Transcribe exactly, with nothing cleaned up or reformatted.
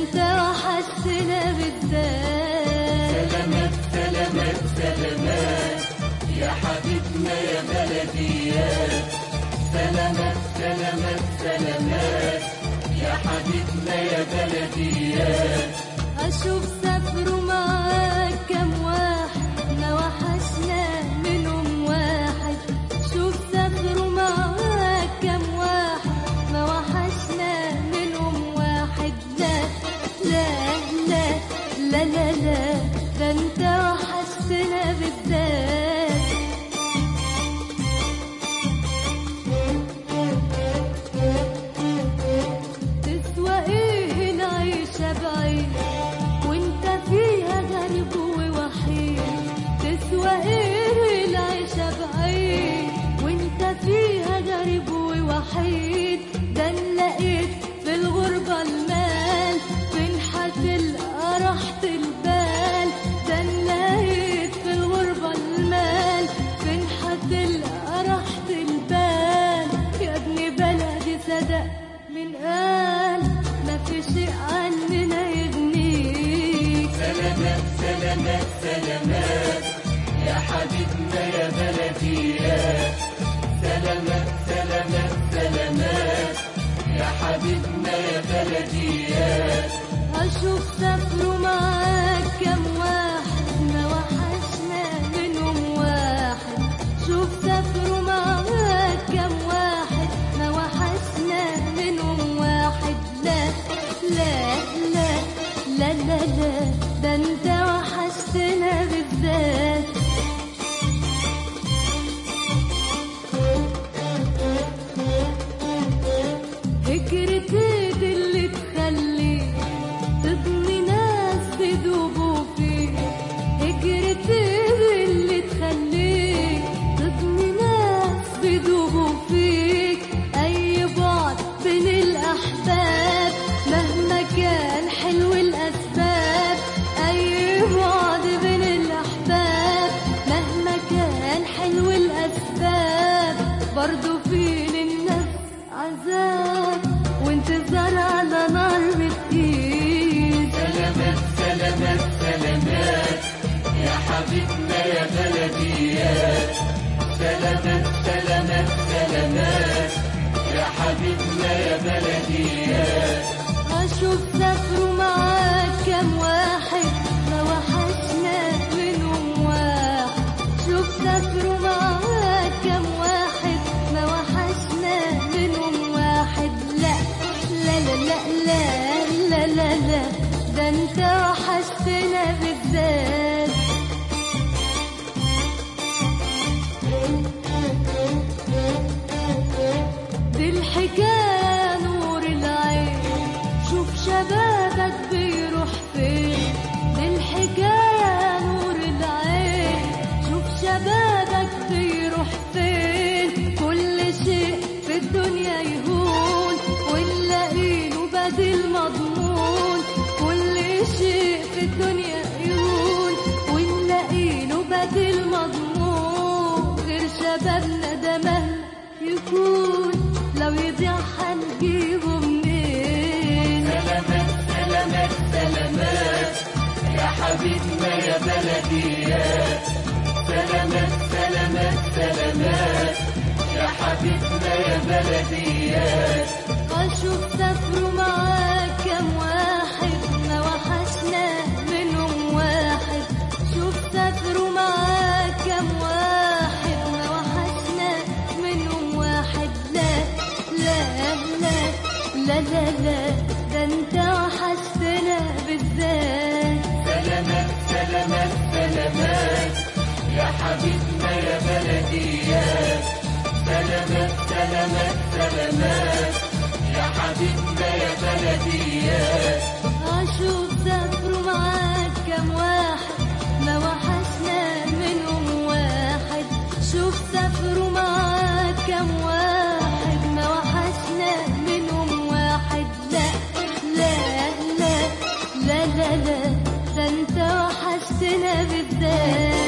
انت وحشتنا بالذات. سلامات سلامات سلامات يا حبيبنا يا بلديات. سلامات سلامات سلامات يا حبيبنا يا بلديات. اشوف سافروا معاك كم واحد ما وحشنا منهم واحد. شوف سافروا معاك كم واحد ما وحشنا منهم واحد. لا لا لا لا لا لا ده انت وحشتنا بالذات. تسوى ايه العيشة بعيد وانت فيها غريب ووحيد. تسوى ايه العيشة بعيد وانت فيها غريب ووحيد. ده نلاقيت في الغربة المال فين هتلقى راحة البال. ده نلاقيت في الغربة المال فين هتلقى راحة البال. يا ابن بلدي صدق من قال ما في شيء عننا يغنيك. سلامات سلامات سلامات يا حبيبنا يا بلديات. سلامات سلامات سلامات يا حبيبنا يا بلديات. أشوف سافروا معاك كم واحد ما وحشنا منهم واحد. شوف سافروا معاك كم واحد ما وحشنا منهم واحد. لا لا لا لا لا لا ده انت وحشتنا بالذات. هجرتي دي اللي تخليك تبني ناس تدوبوا فيك. هجرتي دي اللي تخليك تبني ناس تدوبوا فيك. أي بعد بين الأحباب مهما كان حلو الأسباب. أي بعد بين الأحباب مهما كان حلو الأسباب. برضو في للنفس عذاب وانتظار على نار بتقيد. سلامات سلامات سلامات يا حبيبنا يا بلديات. سلامات سلامات سلامات يا حبيبنا يا بلديات. أشوف سافروا معاك كم واحد ما وحشنا منهم واحد. شوف سافروا معاك كم واحد ما وحشنا منهم واحد. لا لا لا لا لا لا لا لا ده انت وحشتنا بالذات. دي الحكاية نور العين شوف شبابك بيروح فين. دي الحكاية نور العين شوف شبابك بيروح فين. كل شيء في الدنيا يهون ونلاقيله بديل مضمون. كل شيء في الدنيا يهون ونلاقيله بديل مضمون. غير شبابنا ده مهما يكون لو يضيع هنجيبه منين. سلامات سلامات سلامات يا حبيبنا يا بلديات. سلامات سلامات سلامات يا حبيبنا يا بلديات. أشوف سافروا معاك كم واحد ما وحشنا منهم واحد. شوف سافروا معاك كم واحد ما وحشنا منهم واحد. لا لا لا لا لا لا ده انت وحشتنا بالذات. سلامات سلامات سلامات يا حبيبنا يا بلديات. سلامات سلامات سلامات يا حبيبنا يا بلديات. أشوف سافروا معاك كم واحد ما وحشنا منهم واحد. شوف سافروا معاك كم واحد ما وحشنا منهم واحد. لا لا لا لا لا لا ده انت وحشتنا بالذات.